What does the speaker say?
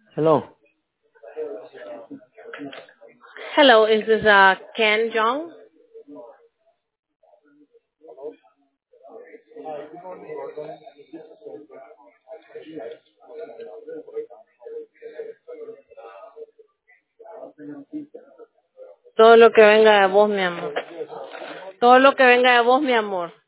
Hello. Hello, is this Ken Jong? Todo lo que venga de vos, mi amor. Todo lo que venga de vos, mi amor.